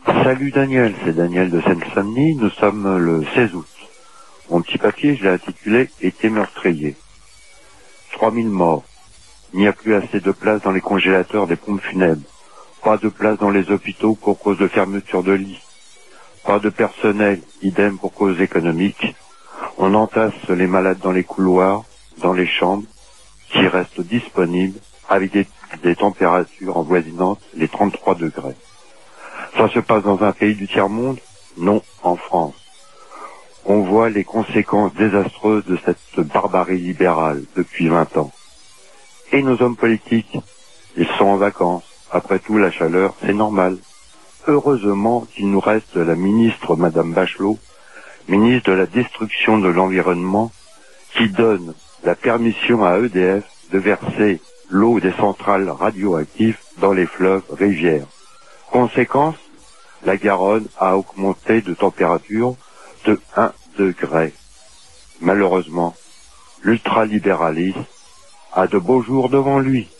Salut Daniel, c'est Daniel de Seine-Saint-Denis, nous sommes le 16 août. Mon petit papier, je l'ai intitulé « Été meurtrier ». 3000 morts. Il n'y a plus assez de place dans les congélateurs des pompes funèbres. Pas de place dans les hôpitaux pour cause de fermeture de lits. Pas de personnel, idem pour cause économique. On entasse les malades dans les couloirs, dans les chambres, qui restent disponibles avec des températures avoisinantes les 33 degrés. Ça se passe dans un pays du tiers-monde? Non, en France. On voit les conséquences désastreuses de cette barbarie libérale depuis 20 ans. Et nos hommes politiques, ils sont en vacances. Après tout, la chaleur, c'est normal. Heureusement qu'il nous reste la ministre Madame Bachelot, ministre de la Destruction de l'Environnement, qui donne la permission à EDF de verser l'eau des centrales radioactives dans les fleuves, rivières. Conséquence, la Garonne a augmenté de température de 1 degré. Malheureusement, l'ultralibéralisme a de beaux jours devant lui.